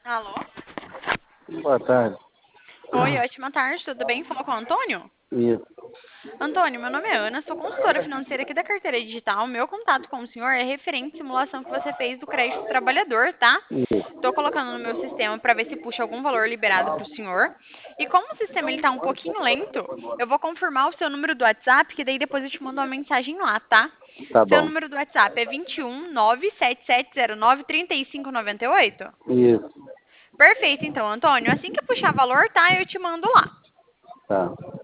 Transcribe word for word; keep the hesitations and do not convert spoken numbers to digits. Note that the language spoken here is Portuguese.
Alô? Boa tarde. Oi, ótima tarde, tudo bem? Falou com o Antônio? Isso. Antônio, meu nome é Ana, sou consultora financeira aqui da Carteira Digital. Meu contato com o senhor é referente à simulação que você fez do crédito do trabalhador, tá? Isso. Estou colocando no meu sistema para ver se puxa algum valor liberado para o senhor. E como o sistema ele tá um pouquinho lento, eu vou confirmar o seu número do WhatsApp, que daí depois eu te mando uma mensagem lá, tá? Tá Seu bom. número do WhatsApp é vinte e um, nove sete sete zero nove, três cinco nove oito? Isso. Perfeito, então, Antônio. Assim que puxar valor, tá? Eu te mando lá. Tá.